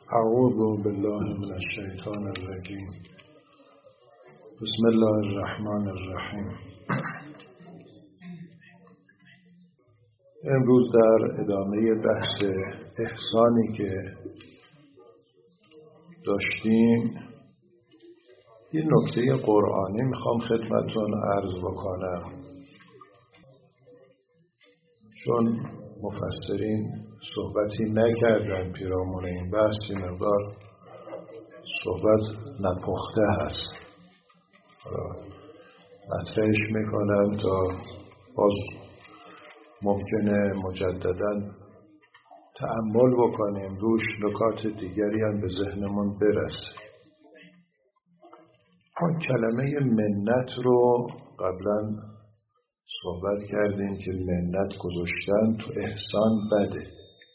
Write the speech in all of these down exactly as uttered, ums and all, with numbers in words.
اعوذ بالله من الشیطان الرجیم. بسم الله الرحمن الرحیم. امروز در ادامه بحث احسانی که داشتیم یه نکته قرآنی میخوام خدمتتون عرض بکنم، چون مفسرین صحبتی نکردن پیرامون این بحث، این مقدار صحبت نپخته هست. مطرحش میکنم تا باز ممکنه مجددا تأمل بکنیم روش، نکات دیگری هم به ذهنمون برسه. ما کلمه منت رو قبلا صحبت کردیم که منت گذاشتن تو احسان بده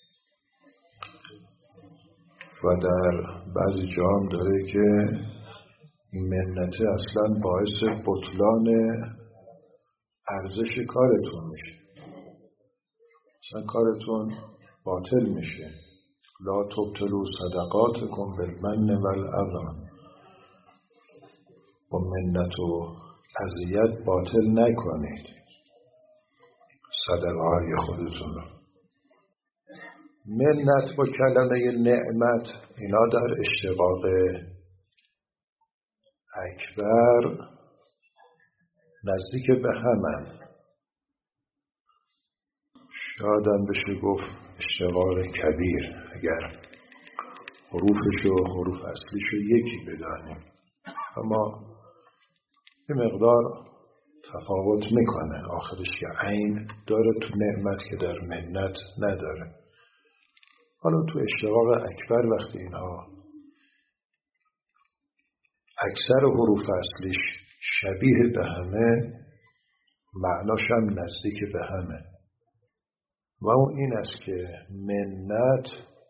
و در بعضی جا هم داره که این منت اصلا باعث بطلان ارزش کارتون میشه، اصلا کارتون باطل میشه. لا تبطلوا صدقاتکم بالمن والاذی، با منت و اذیت باطل نکنید صدقه های خودتون رو. منت با کلمه نعمت اینا در اشتقاق اکبر نزدیک به همن، شاید هم بشه گفت اشتقاق کبیر اگر حروفش و حروف اصلیش رو یکی بدانیم، اما یه مقدار تفاوت میکنه. آخرش که عین داره تو نعمت که در منت نداره. حالا تو اشتقاق اکبر وقتی اینها اکثر حروف اصلیش شبیه به همه، معناش هم نزدیک به همه، و اون این است که منت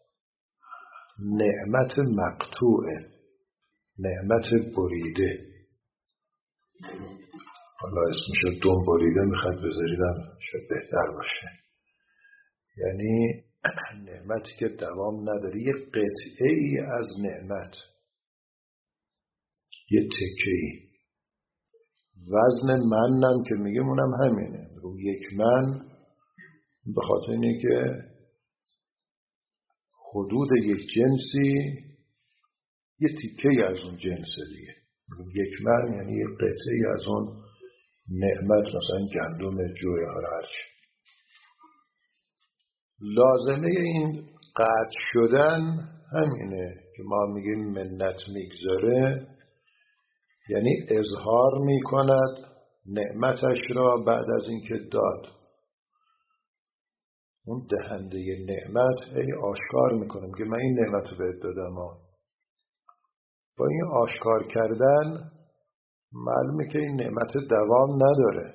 نعمت مقطوعه، نعمت بریده. حالا اسمشو دم بریده میخواد بذاریدم شاید بهتر باشه، یعنی نعمتی که دوام نداره، یه قطعه ای از نعمت، یه تکه ای. وزن منم که میگه اونم همینه، رو یک من، به خاطر اینه که حدود یک جنسی یه تکه ای از اون جنسه دیگه. رو یک من یعنی یه قطعه ای از اون نعمت، مثلا گندم جوی هرچی. لازمه این قطع شدن همینه که ما میگیم منت میگذاره، یعنی اظهار میکند نعمتش را بعد از اینکه داد. اون دهنده نعمت ای آشکار میکنم که من این نعمت رو بهت دادم. با این آشکار کردن معلومه که این نعمت دوام نداره،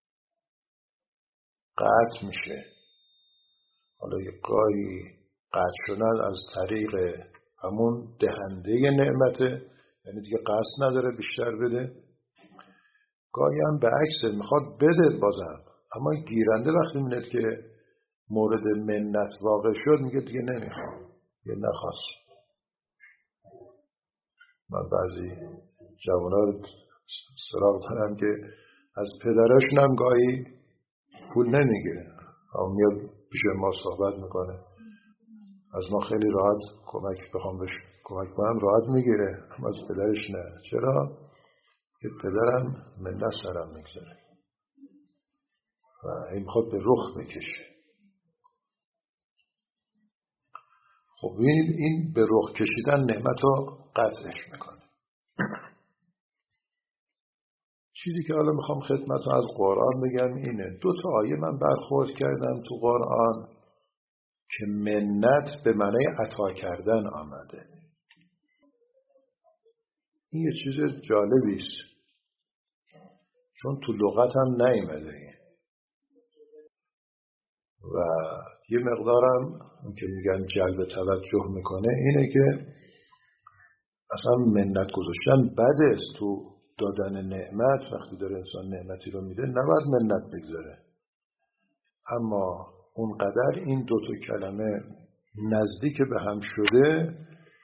قطع میشه. حالا یک گاهی قطع شدن از طریق همون دهنده نعمته، یعنی دیگه قصد نداره بیشتر بده. گاهی هم به عکس میخواد بده بازم، اما گیرنده وقتی میبینه که مورد منت واقع شد میگه دیگه نمیخوام، یه نخواست. من بعضی جوانا رو سراغ دارم که از پدرشون هم گاهی پول نمیگیره، اما میاد پیش ما صحبت میکنه، از ما خیلی راحت کمک بخوام بهش کمک کنم راحت میگیره، اما از پدرش نه. چرا؟ که پدرم منت سرم میگذاره و این خود به رخ میکشه. خب این, این به رخ کشیدن نعمت رو قطعش میکنه. چیزی که حالا میخوام خدمتتون از قرآن بگم اینه، دو تا آیه من برخورد کردم تو قرآن که منت به معنی عطا کردن آمده. این یه چیز جالبی است، چون تو لغت هم نیامده و یه مقدارم اون که میگن جلب توجه میکنه اینه که اصلا منت گذاشتن بده است. تو دادن نعمت وقتی داره انسان نعمتی رو میده نباید منت بگذاره، اما اونقدر این دو تا کلمه نزدیک به هم شده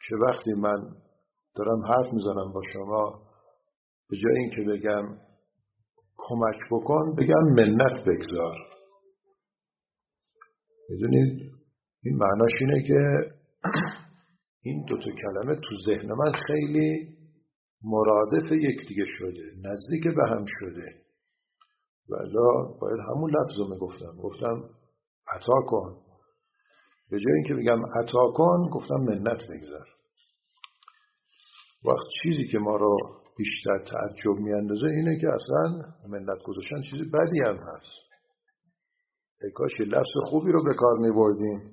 که وقتی من دارم حرف میزنم با شما به جای این که بگم کمک بکن بگم منت بگذار. میدونید این معناش اینه که این دوتا کلمه تو ذهن من خیلی مرادف یکدیگه شده، نزدیک به هم شده، ولی باید همون لفظ رو میگفتم. گفتم عطا کن، به جای اینکه بگم عطا کن گفتم منت بگذار. وقت چیزی که ما رو بیشتر تعجب میاندازه اینه که اصلا منت گذاشتن چیزی بدی هم هست. ای کاش یه لفظ خوبی رو به کار میبردیم.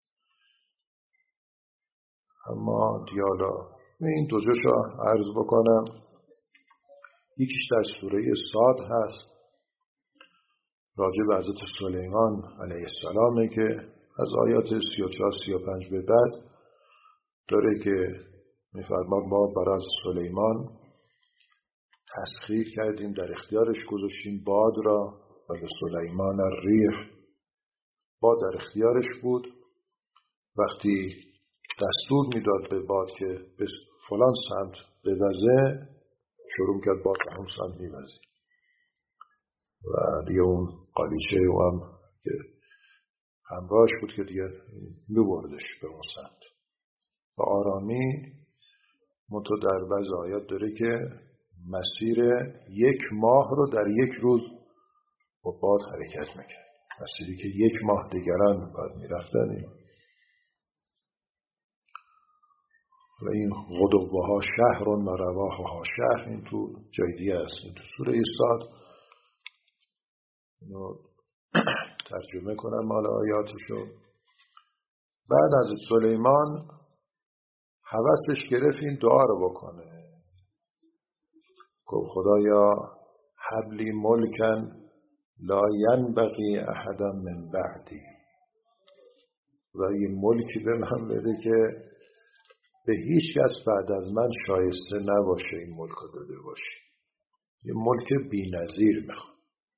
اما دیالا این دو جاشو عرض بکنم. یکیش در سوره صاد هست، راجع به حضرت سلیمان علیه السلامه که از آیات سی و چهار سی و پنج به بعد داره که میفرماد ما برای سلیمان تسخیر کردیم، در اختیارش گذاشتیم باد را و به سلیمان الریح. باد در اختیارش بود، وقتی دستور میداد به باد که به فلان سمت بوزه شروع کرد باد به اون سمت میوزید و دیگه اون قالیچه و هم که همراهش بود که دیگه میبردش به اون سمت و آرامی. منتها در بعض آیات داره که مسیر یک ماه رو در یک روز با باد حرکت میکرد، مسیری که یک ماه دیگران باید میرفتن. و این غدوها شهر و رواحها شهر، این تو جای دیگه است، این تو سوره صاد. اینو ترجمه کنم مال آیاتشو. بعد از سلیمان هوسش گرفت این دعا رو بکنه، گفت خدایا حبلی ملکن لا ینبغی احدا من بعدی، و یه ملکی به من بده که به هیچ کس بعد از من شایسته نباشه این ملک رو داده باشه. یه ملک بی نظیر میخواد.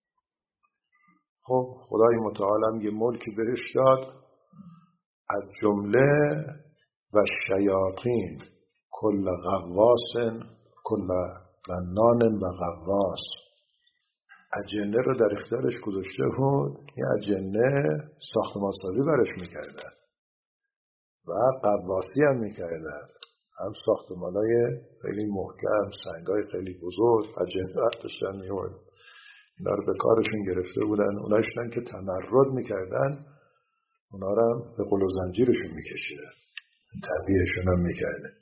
خب خدای متعالم یه ملکی بهش داد، از جمله و شیاطین کل غواس کل رنان و غواس، اجنه رو در اختیارش گذاشته بود. این اجنه ساختمان سازی برش میکردن و غواصی هم میکردن، هم ساختمانای خیلی محکم، سنگای خیلی بزرگ، اجنه داشتن میورد. اینا رو به کارشون گرفته بودن. اوناشون که تمرد میکردن اونا رو هم به قل و زنجیرشون میکشیدن، تبیهشون هم میکردن.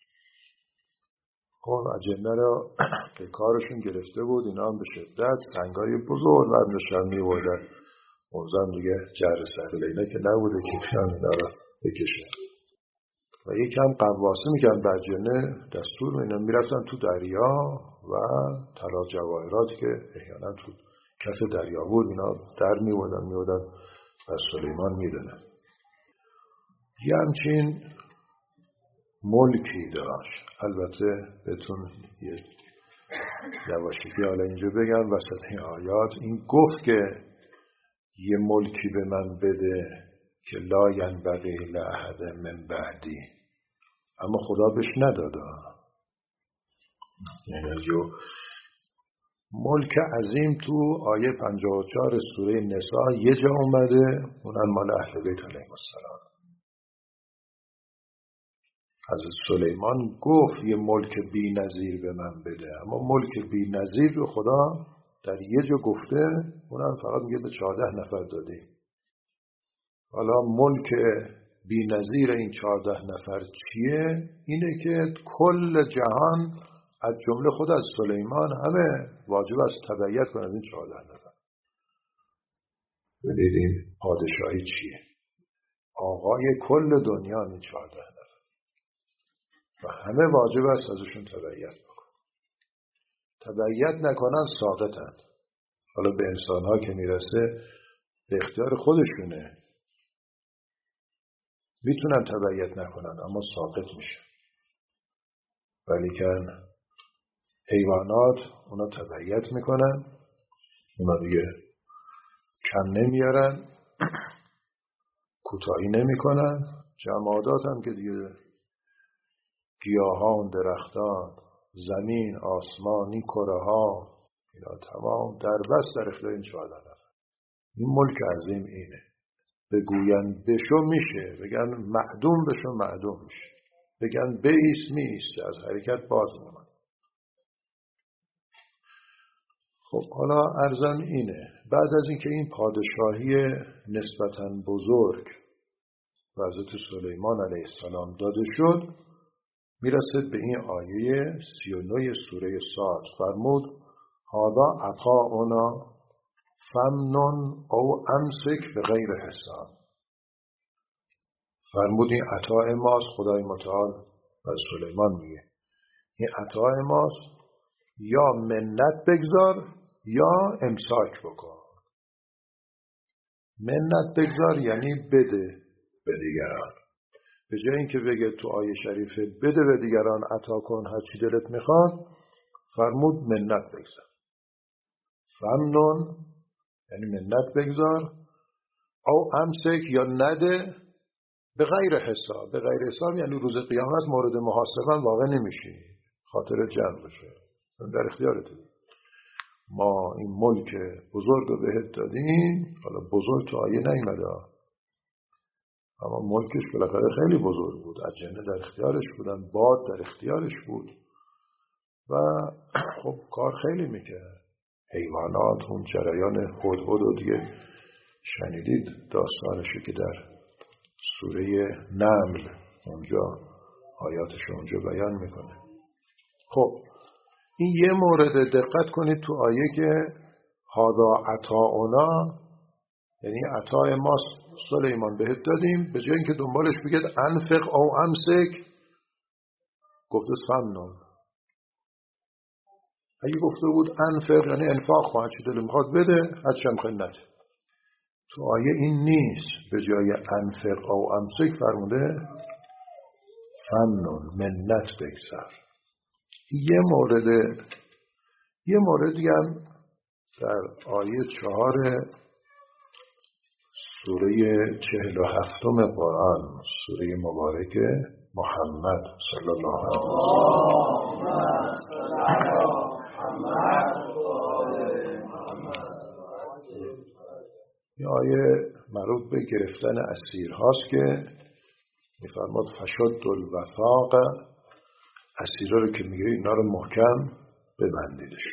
خب اجنه رو به کارشون گرفته بود. اینا هم به شدت سنگای بزرگ برمیشن میوردن. موزم دیگه جر سهل اینا که نبوده که کشن اینا رو بکشن. و یکم قواسی میکن به اجنه دستور اینا میرفتن تو دریا و طلا جواهرات که احیانا تو کف دریا بود اینا در میوردن میوردن و سلیمان میدنن. یه همچین ملکی داشت. البته بهتون یه یواشکی حالا اینجا بگم وسط این آیات، این گفت که یه ملکی به من بده که لا ینبغی لاحد من بعدی، اما خدا بهش نداده. یعنی جو ملک عظیم تو آیه پنجاه و چهار سوره نساء یه جا اومده، اونم مال اهل بیت علیهم السلام. حضرت سلیمان گفت یه ملک بی نظیر به من بده، اما ملک بی نظیر رو خدا در یه جا گفته، اونم فقط میگه به چهارده نفر داده. حالا ملک بی نظیر این چهارده نفر چیه؟ اینه که کل جهان از جمله خود از سلیمان همه واجب است تبعیت کنه این چهارده نفر. ببینید پادشاهی چیه؟ آقای کل دنیا این چهارده نفر و همه واجب است ازشون تبعیت بکن. تبعیت نکنن ساقطند. حالا به انسان‌ها که میرسه به اختیار خودشونه، میتونن تبعیت نکنن اما ساقط میشه. ولیکن حیوانات اونا تبعیت میکنن، اونا دیگه کم نمیارن، کوتاهی نمیکنن. جمادات هم که دیگه گیاهان، درختان، زمین، آسمانی، کره ها، اینا تمام در بس در اختیار این چهارده نفر. این ملک عظیم اینه. بگوین بشو میشه، بگن معدوم بشو معدوم میشه، بگن بیس میسته، از حرکت باز میمونه. خب حالا عرضم اینه، بعد از اینکه این پادشاهی نسبتاً بزرگ و حضرت سلیمان علیه السلام داده شد، میرسد به این آیه سی و نه سوره صاد. فرمود هذا عطاؤنا فمنن او امسک به غیر حساب. فرمود این عطا ماست، خدای متعال و سلیمان میگه این عطا ماست، یا منت بگذار یا امساک بکن. منت بگذار یعنی بده به دیگران، به جای اینکه بگه تو آیه شریفه بده به دیگران، عطا کن هر چی دلت میخواد، فرمود منت بگذار. فمنون یعنی منت بگذار، او امسک یا نده به غیر حساب. به غیر حساب یعنی روز قیامت مورد محاسبه واقع نمیشی، خاطر جمع بشه، در اختیارته. ما این ملک بزرگ رو بهت دادیم، حالا بزرگ تو آیه نیامده اما ملکش بالاخره خیلی بزرگ بود، اجنه در اختیارش بودن، باد در اختیارش بود و خب کار خیلی میکرد. حیوانات، اون جریان هدهد و دیگه شنیدید داستانشو که در سوره نمل اونجا آیاتش اونجا بیان میکنه. خب این یه مورد، دقت کنید تو آیه که هذا عطاؤنا یعنی عطای ما سلیمان بهت دادیم، به جای اینکه دنبالش بگید انفق او امسک گفته فمنون. اگه گفته بود انفق یعنی انفاق خواهد چی دل میخواد بده، هرچی هم خواهد نده. تو آیه این نیست، به جای انفق او امسک فرموده فمنون، منت بگذار. یه مورد یه موردی هم در آیه چهار سوره چهل و هفتم قرآن، سوره مبارک محمد صلی الله علیه و این آیه مربوط به گرفتن اسیر هاست که میفرماد فشد الوثاق، اسیرها رو که میگیره اینا رو محکم ببندیدش.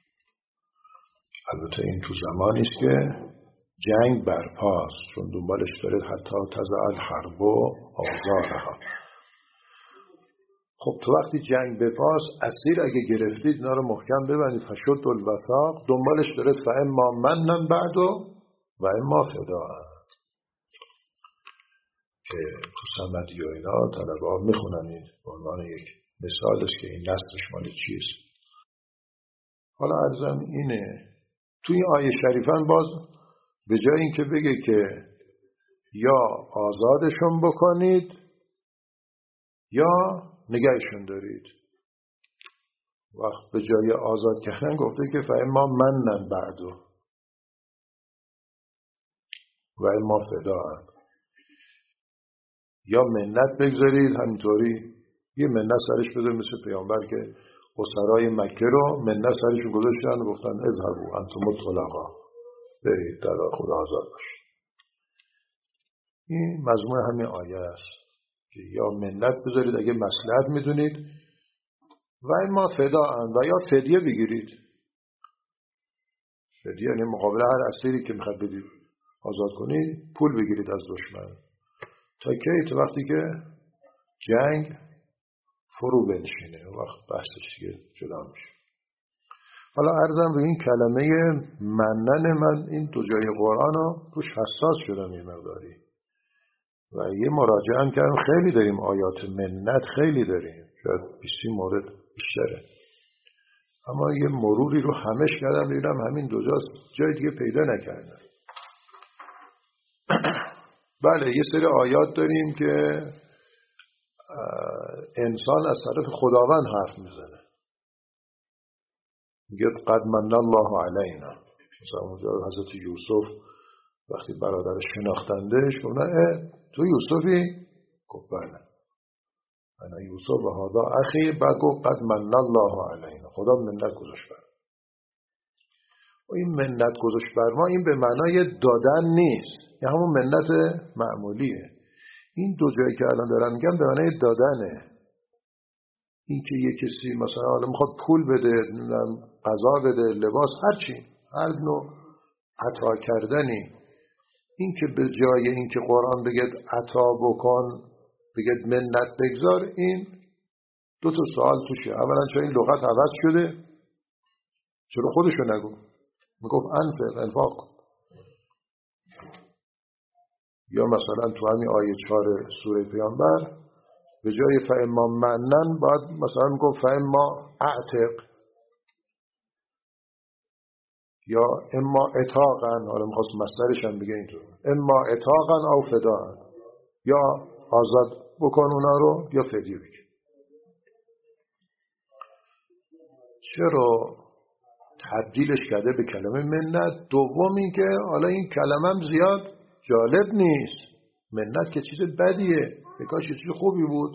البته این تو زمانی است که جنگ برپاست، چون دنبالش داره حتی تضع الحرب و آزارها. خب تو وقتی جنگ بپاست، اسیر اگه گرفتید اینا رو محکم ببندید. فشد الوثاق، دنبالش داره فاما منن بعدو و اما فداء، که تو صمدی و اینا طلبه ها میخونن این به عنوان یک مثال است که این نسلش مال چیست. حالا عرضم اینه تو این آیه شریفان باز به جای اینکه بگه که یا آزادشون بکنید یا نگهشون دارید، وقت به جای آزاد کردن گفته که فاما منن بعدو و اما فداء، یا منت بگذارید. همینطوری یه منت سرش بده، مثل پیامبر که اسرای مکه رو منت سرشون گذاشتن و گفتن اذهبوا انتم الطلقاء، برید در خدا آزاد باشید. این مضمون همین آیه است که یا منت بذارید اگه مصلحت میدونید و اما فداء، و یا فدیه بگیرید. فدیه یعنی مقابل هر اسیری که میخواد بدید آزاد کنید پول بگیرید از دشمن، تا کی؟ تا وقتی که جنگ فرو بنشینه، وقت بحثش دیگه جدا میشه. حالا عرضم به این کلمه منن، من این دو جای قرآن رو توش حساس شدم یه مقداری و یه مراجعه هم کردم. خیلی داریم آیات منت، خیلی داریم، شاید بیست مورد بیشتره، اما یه مروری رو همش کردم دیدم همین دو جاست، جای دیگه پیدا نکردم. بله یه سری آیات داریم که انسان از طرف خداوند حرف میزنه، میگه قد من الله علینا. مثلا اونجا حضرت یوسف وقتی برادرش شناختندش گفتن تو یوسفی؟ گفت بله. انا یوسف و هذا اخی، بعد گفت قد من الله علینا، خدا منت گذاشت بر ما. این منت گذاشت بر ما این به معنای دادن نیست، یه همون منت معمولیه. این دو جایی که الان دارم میگم به معنای دادنه. این که یه کسی مثلا حالا میخواد پول بده، غذا بده، لباس، هرچی، هر نوع عطا کردنی، این که به جای این که قرآن بگید عطا بکن بگید منت بگذار، این دو تا سوال توشه. اولا چرا این لغت عوض شده؟ چرا خودشو نگو؟ میگفت انفق، انفاق کن. یا مثلا تو همین آیه چهار سوره پیامبر به جای فاما منن باید مثلا میگفت فاما اعتق، یا اما اتاقن، حالا میخواست مصدرش هم بگه اینطور، اما اتاقن او فداء، یا آزاد بکن اونا رو یا فدیه بگیر. چرا تبدیلش کرده به کلمه منت؟ دوم این که حالا این کلمه هم زیاد جالب نیست. منت که چیز بدیه، بکاش یه چیز خوبی بود.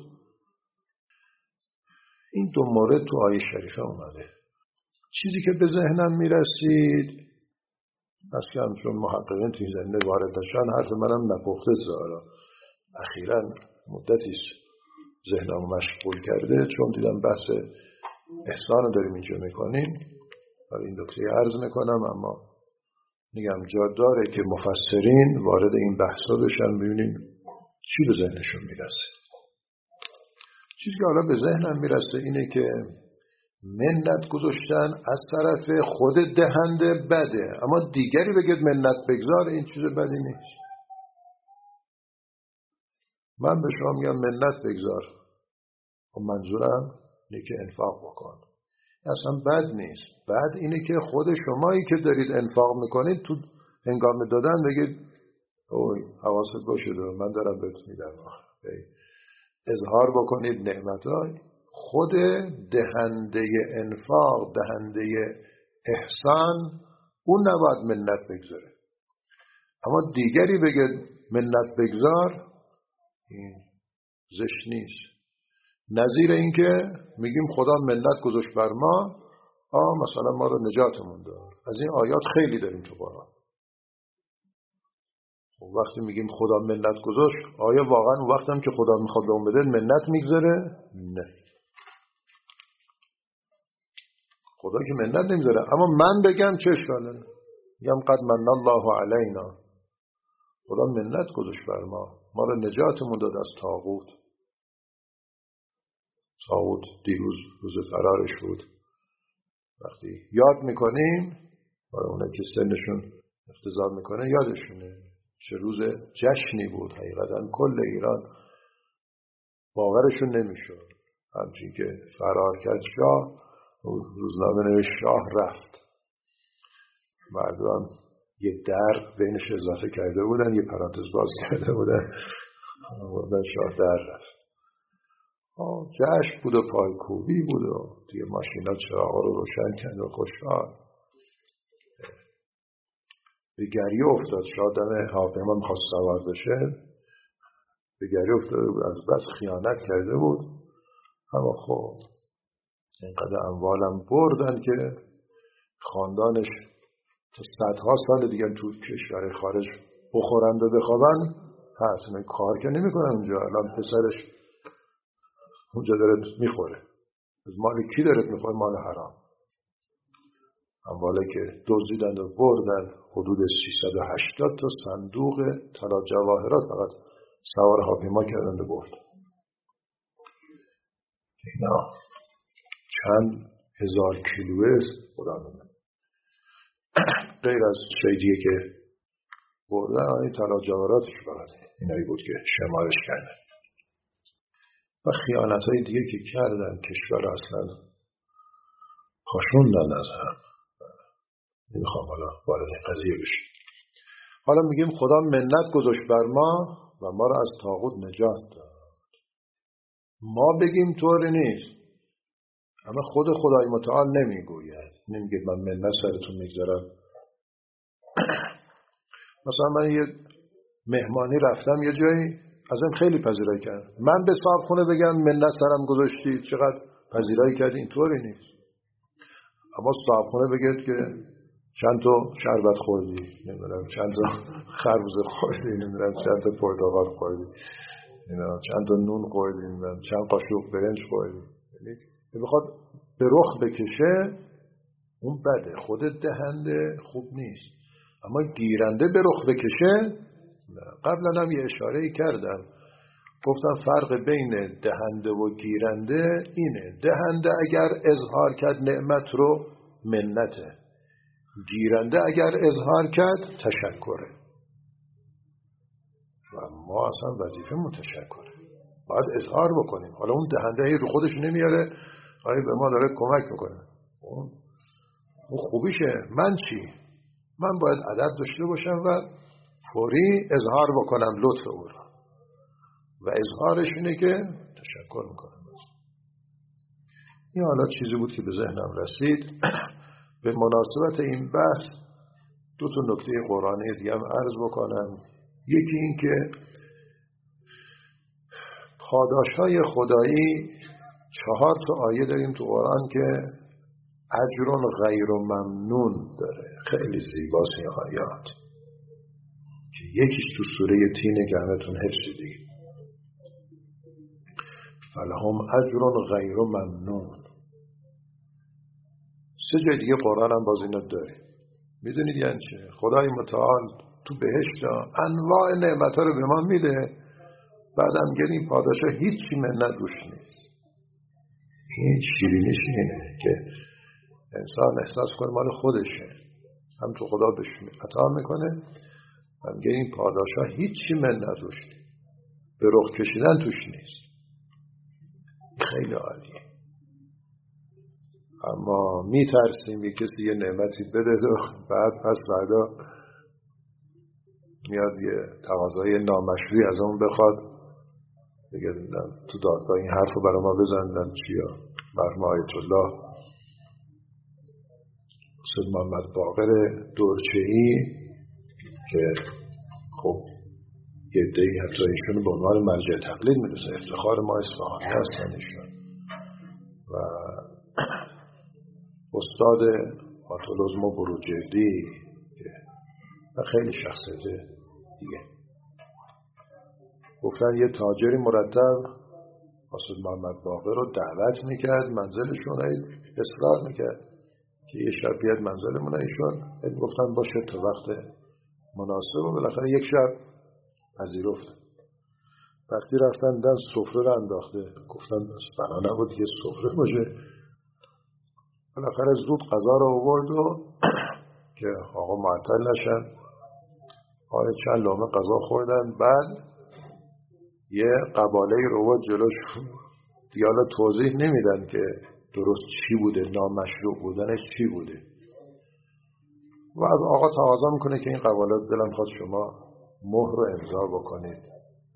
این دو مورد تو آیه شریفه اومده. چیزی که به ذهنم میرسید اصلا چون محققین توی زمینه وارد نشدن، حرف منم نپخته زارا اخیراً مدتی ذهنم مشغول کرده، چون دیدم بحث احسان رو داریم اینجا میکنیم، برای این نکته عرض میکنم. اما میگم جا داره که مفسرین وارد این بحثا بشن، ببینیم چی به ذهنشون میرسه. چیزی که حالا به ذهنم میرسه اینه که منت گذاشتن از طرف خود دهنده بده، اما دیگری بگید منت بگذار، این چیز بدی نیست. من به شما میگم منت بگذار، و منظورم اینه که انفاق بکن، اصلا بد نیست. بد اینه که خود شمایی که دارید انفاق میکنید تو هنگام دادن بگید اوی حواست باشه من دارم بهت میدم، اظهار بکنید نعمتای. خود دهنده انفاق، دهنده احسان، اون نباید منت بگذاره. اما دیگری بگه منت بگذار، این زشت نیست. نظیر این که میگیم خدا منت گذاشت بر ما، آه مثلا ما رو نجاتمون داد. از این آیات خیلی داریم تو قرآن. وقتی میگیم خدا منت گذاشت، آیا واقعا اون وقت هم که خدا میخواد به اون بده منت میگذاره؟ نه، خدا که منت نمیذاره. اما من بگم چه اشکاله؟ میگم قد من الله علینا، خدا منت گذاشت بر ما، ما رو نجاتمون داد از طاغوت. طاغوت دیروز روز فرارش بود. وقتی یاد میکنیم برای اونه که سنشون افتضاح میکنه یادشونه چه روز جشنی بود. حقیقتا کل ایران باورشون نمیشد. همچین که فرار کرد شاه، روزنامه نوشت شاه رفت، مردم یه در بینش اضافه کرده بودن، یه پرانتز باز کرده بودن، بودن شاه در رفت. جشن بود و پایکوبی بود و توی ماشینا چراغا رو روشن کرد و خوشحال. به گریه افتاد. شاه دم هواپیما می‌خواست سوار بشه، به گریه افتاده بود، از بس خیانت کرده بود. اما خب اینقدر اموالم بردن که خاندانش تا صدها سال دیگه تو کشور خارج بخورند و بخوابن هست. من کار که نمی کنن اونجا. الان پسرش اونجا داره میخوره. از مال کی داره میخوره؟ مال حرام. اموالی که دزدیدند و بردن حدود سیصد و هشتاد تا صندوق طلا جواهرات فقط سوار هواپیما کردند و برد. اینا چند هزار کیلوه خدا میدونه. غیر از شیدیه که بردن این طلا جواهراتش فقط اینایی بود که شمارش کردن. و خیانت های دیگه که کردن کشور اصلا پاشوندن از هم. نمیخوام حالا وارد این قضیه بشیم. حالا میگیم خدا منت گذاشت بر ما و ما را از طاغوت نجات داد. ما بگیم طوری نیست، اما خود خدای متعال نمیگوید. نمیگه من منت سرتون میگذارم. مثلا من یه مهمانی رفتم یه جایی، از این خیلی پذیرایی کردن. من به صاحبخونه بگم منت سرم گذاشتی چقدر پذیرایی کردی، اینطوری نیست. اما صاحبخونه بگید که چند تا شربت خوردی، نمیدونم چند تا خربزه خوردی، نمیدونم چند تا پرتقال خوردی، نمیدونم چند تا نون خوردی، نمیدونم چند قاشق برنج خوردی. یعنی بخواد به رخ بکشه اون بده، خود دهنده خوب نیست، اما گیرنده به رخ بکشه. قبلا هم یه اشاره کردم، گفتم فرق بین دهنده و گیرنده اینه: دهنده اگر اظهار کرد نعمت رو منته، گیرنده اگر اظهار کرد تشکره. و ما اصلا وظیفه متشکره، باید اظهار بکنیم. حالا اون دهنده رو خودش نمیاره، آیا به ما داره کمک میکنه، اون اون خوبیشه. من چی؟ من باید ادب داشته باشم و فوری اظهار بکنم لطف او را، و اظهارش اینه که تشکر میکنم. این حالا چیزی بود که به ذهنم رسید. به مناسبت این بحث دو تا نکته قرآنی دیگه هم عرض بکنم. یکی این که پاداشهای خدایی چهار تا آیه داریم تو قرآن که اجر غیر ممنون داره، خیلی زیباست این آیات، که یکیش تو سوره تین که همتون حفظیدید، فلهم اجر غیر ممنون. سه جای دیگه قرآن هم باز اینو داره. میدونید یعنی چه؟ خدای متعال تو بهشت انواع نعمت ها رو به ما میده، بعدم گریم پاداشا هیچی منت روش نیست. این شیرینیش اینه که انسان احساس کنه مال خودشه، هم تو خدا بهش عطا میکنه، هم گریم پاداشا هیچی منت روش نیست، به رخ کشیدن توش نیست. خیلی عالیه. اما میترسیم یه کسی یه نعمتی بده و بعد پس بعدا میاد یه تقاضای نامشروعی از اون بخواد، بگه تو دادگاه این حرف رو برای ما بزندن چیا. مرحوم آیت الله استاد محمد باقر دورچه‌ای که خب یه عده‌ای حتی ایشون به عنوان مرجع تقلید میرسه، افتخار ما اصفهانی هستن ایشون، و استاد آتولوزما بروجردی و خیلی شخصیت دیگه گفتن یه تاجری مرتب استاد محمد باقر رو دعوت میکرد منزلشون، اصرار میکرد که یه شب بیاد منزلمون. ایشون گفتن باشه تا وقت مناسب، و بالاخره یک شب پذیرفت. وقتی رفتن دن سفره رو انداخته، گفتن بنا نبود یه سفره باشه. بالاخره زود غذا رو آورد و که آقا معطل نشن، آقا چند لقمه غذا خوردن. بعد یه قباله رو آورد جلوشون، دیگه حالا توضیح نمیدن که درست چی بوده، نامشروع بودنش چی بوده. و از آقا تقاضا میکنه که این قباله دلم خواست شما مهر رو امضا بکنید.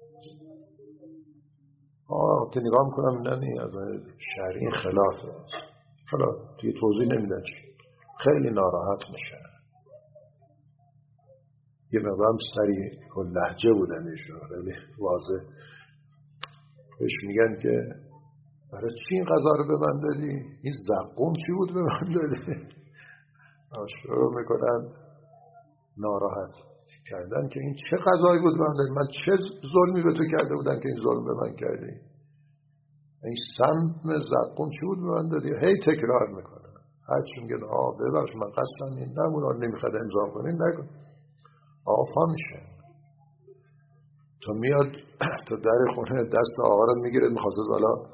آقا که نگاه میکنم نه نه از شرعی خلافه، حالا توی توضیح نمیدن چی. خیلی ناراحت میشن. یه مقدارم سریع و لهجه بودن ایشون، خیلی واضح بهش میگن که برای چی این غذا رو به من دادی؟ این زقوم چی بود به من دادی؟ شروع میکنن ناراحت کردن که این چه غذایی بود به من دادی؟ من چه ظلمی به تو کرده بودن که این ظلم به من کردی؟ این سم زقوم چی بود به من دادی؟ هی تکرار میکنن. هرچی میگن آه ببخش من قصدم این نمون، آن نمیخواد امضا کنین نکن. آقا پا میشه تا میاد تا در خونه دست آقا رو میگیره، میخواسته حالا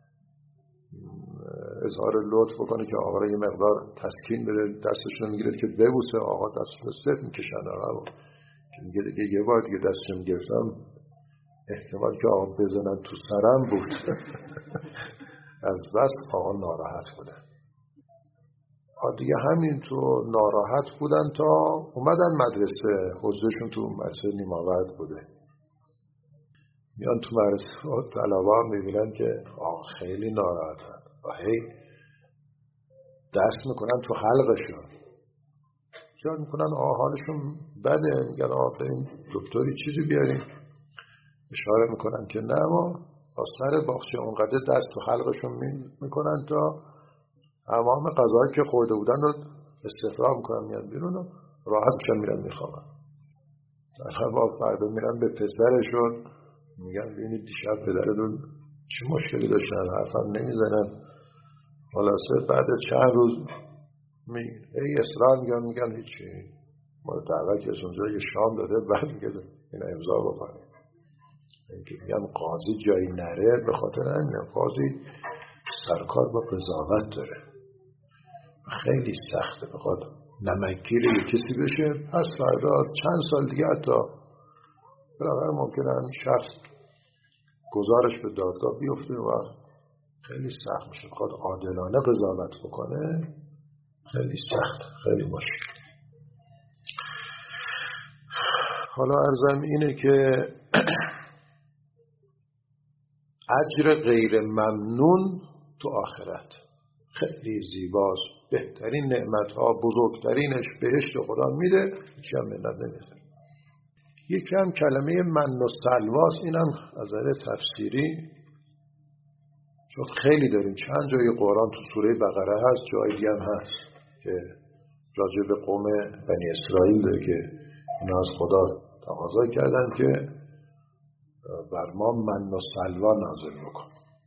اظهار لطف بکنه که آقا رو یه مقدار تسکین بده، دستش رو میگیره که ببوسه. آقا دستش رو صرف میکشن آقا که میگه دیگه یه بار دیگه دستش رو گرفتم احتمال که آقا بزنن تو سرم بود. از بس آقا ناراحت بودن. آقا دیگه همین تو ناراحت بودن تا اومدن مدرسه. حوزهشون تو مدرسه نیماورد بوده. میان تو مدرسه طلبه هم میبینن که آقا خیلی ناراحتن و هی دست میکنن تو حلقشون، یاد میکنن آقا حالشون بده، میگن آقا بریم دکتری چیزی بیاریم. اشاره میکنن که نه، ما با سر باغچه اونقدر دست تو حلقشون میکنن تا تمام غذایی که خورده بودن رو استفراغ میکنن، میاد بیرون و راحت میشن میرن میخوابن. در با فردا میرن به پسرشون میگن ببینید دیشب پدرتون چه مشکلی داشتن، حرفم نمیزنن. خلاصه بعد چند روز می ای اصرار میگن میگن هیچی، ما رو دعوت از اونجا یه شام داده، بعد میگه اینا امضا بکنیم. اینکه میگن قاضی جایی نره، به خاطر همین قاضی سرکار با قضاوت داره، خیلی سخته، بخواد نمکگیر یه کسی بشه، پس فردا چند سال دیگه حتی برای ممکنه همین شخص گزارش به دادگاه بیفته و خیلی سخت میشه. بخواد عادلانه قضاوت بکنه خیلی سخت، خیلی مشکل. حالا عرضم اینه که اجر غیر ممنون تو آخرت خیلی زیباست، بهترین نعمتها، بزرگترینش بهشت خدا میده، هیچی هم منت نمیده. یکی هم کلمه من و سلواس، اینم از نظر تفسیری چون خیلی داریم، چند جای قرآن تو سوره بقره هست، جای دیگه هم هست که راجع به قوم بنی اسرائیل داره که اینا از خدا تقاضا کردن که بر ما من و سلوا نازل بکن.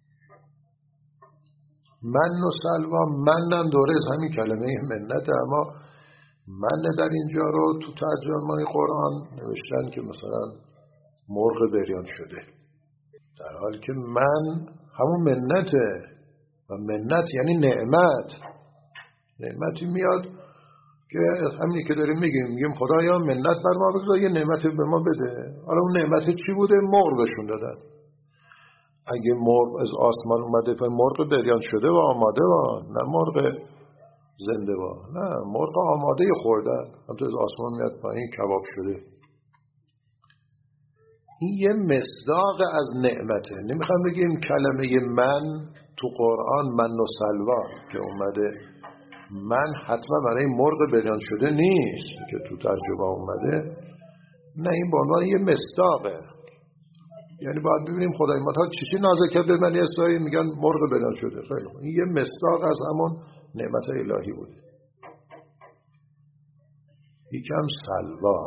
من و سلوا، منم دوره از همین کلمه منت، اما من در اینجا رو تو ترجمه قرآن نوشتن که مثلا مرغ بریان شده، در حالی که من همون منته و منت یعنی نعمت. نعمتی میاد که همینی که داریم میگیم، میگیم خدایا منت بر ما بگذار، یه نعمتی به ما بده. حالا اون نعمت چی بوده؟ مرغ بهشون دادن. اگه مرغ از آسمان اومده، پس مرغ بریان شده و آماده و نه مرغ زنده و نه مرغ آماده خوردن، هم تو از آسمان میاد پایین کباب شده. این یه مصداق از نعمته. نمیخوام بگیم کلمه من تو قرآن من و سلوا که اومده، من حتما برای مرغ بریان شده نیست که تو ترجمه اومده، نه، این به عنوان یه مصداقه. یعنی باید ببینیم خدای متعال چی چی نازل کرد به بنی اسرائیل، میگن مرغ بریان شده. خیلی خوب، این یه مصداق از همون نعمت الهی بوده. یکم سلوا،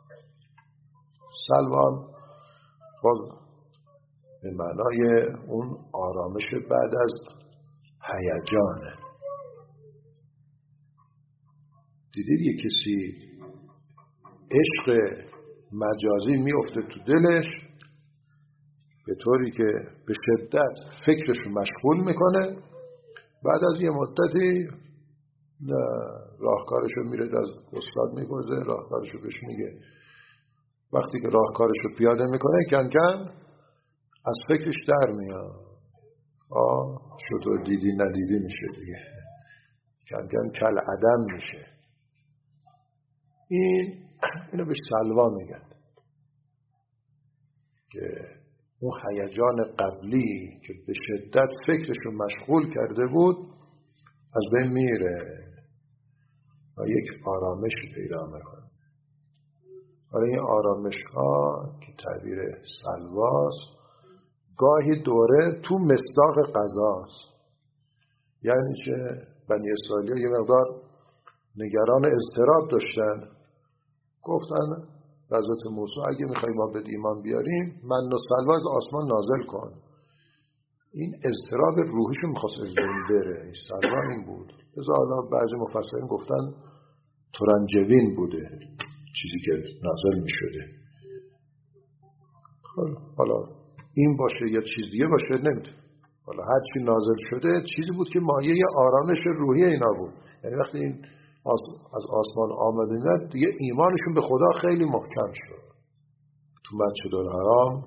سلوا باز به معنای اون آرامش بعد از هیجانه. دیدید یه کسی عشق مجازی میفته تو دلش به طوری که به شدت فکرش مشغول میکنه، بعد از یه مدتی راهکارشو میره از استاد میپرسه، راهکارشو بهش میگه. وقتی که راهکارشو پیاده میکنه کن کن از فکرش در میاد. آه شطور دیدی ندیدی میشه دیگه، کن کن کل عدم میشه. این اینو به سلوا میگن که اون هیجان قبلی که به شدت فکرشو مشغول کرده بود از بین میره و یک آرامش پیدا میکنه. حالا این آرامش ها که تعبیر سلواست، گاهی دوره تو مصداق قضاست. یعنی چه؟ بنی اسرائیل یه مقدار نگران اضطراب داشتن، گفتن حضرت موسی اگه میخوای ما به ایمان بیاریم من و سلوا از آسمان نازل کن. این اضطراب روحیشون میخواست از بین بره. این سلوا این بود. از حالا بعضی مفسرین گفتن ترنجبین بوده چیزی که نازل میشده. حالا این باشه یا چیز دیگه باشه نمیدونم. حالا هر چی نازل شده چیزی بود که مایه آرامش روحی اینا بود. یعنی وقتی این از آسمان آمدن دیگه ایمانشون به خدا خیلی محکم شد. تو مسجد الحرام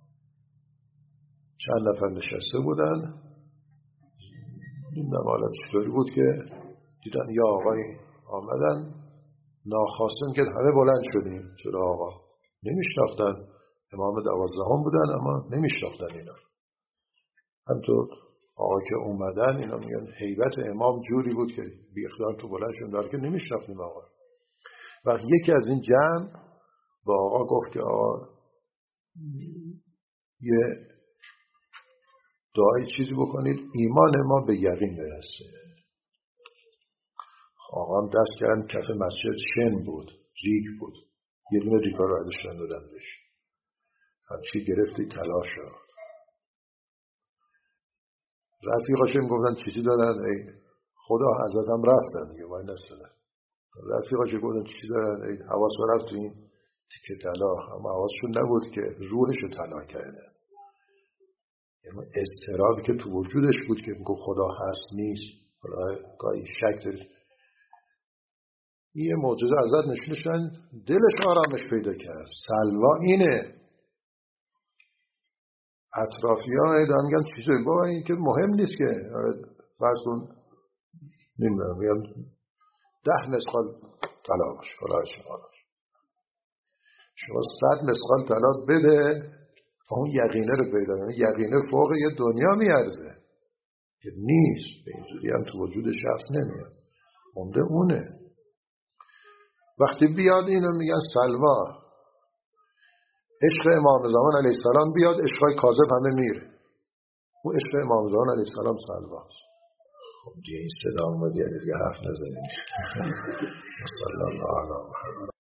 چند نفر نشسته بودن، نمیدونم حالا چطوری بود که دیدن یا آقای آمدن، ناخواستن که همه بلند شدیم. چرا آقا؟ نمیشناختن، امام دوازدهم بودن اما نمیشناختن اینا. همطور آقا که اومدن اینا میگن هیبت امام جوری بود که بی اختیار تو بلند شدن، داره که نمیشناختیم آقا. و یکی از این جمع با آقا گفت که آقا یه دعای چیزی بکنید ایمان ما به یقین برسه. آقام دست کردن کف مسجد شن بود، ریگ بود، یه دونه ریگا رو ازشون دادن بهش، همچی گرفتی طلا شد. رفیقاشم گفتن چیزی دادن، ای خدا حضرت هم رفتن دیگه وای نستدن. رفیقاشم گفتن چیزی دادن، ای حواس رفت تو این تیکه طلا، اما حواسشون نبود که روحشو طلا کردن. یعنی اضطرابی که تو وجودش بود که میگه خدا هست نیست، حالا گاهی شک دارید. این معجزه ازت نشونشن دلش آرامش پیدا کرد. سلوا اینه. اطرافیان ایدان میگن چیزی بابا این که مهم نیست که فرض کن نمیدونم میگم ده مسقال طلا باشه، حالا شما شما صد مسقال طلا بده اون یقینه رو پیدا کنه. یقینه فوق یه دنیا میارزه که نیست، به اینجوری هم تو وجود شخص نمیاد، مونده اونه. وقتی بیاد اینو میگن سلوا، عشق امام زمان علیه السلام بیاد، عشقای کاذب همه میره. اون عشق امام زمان علیه السلام سلواست. خب دیگه این صدا اومد یعنی دیگه حرف نزنیم. صلی الله علیه و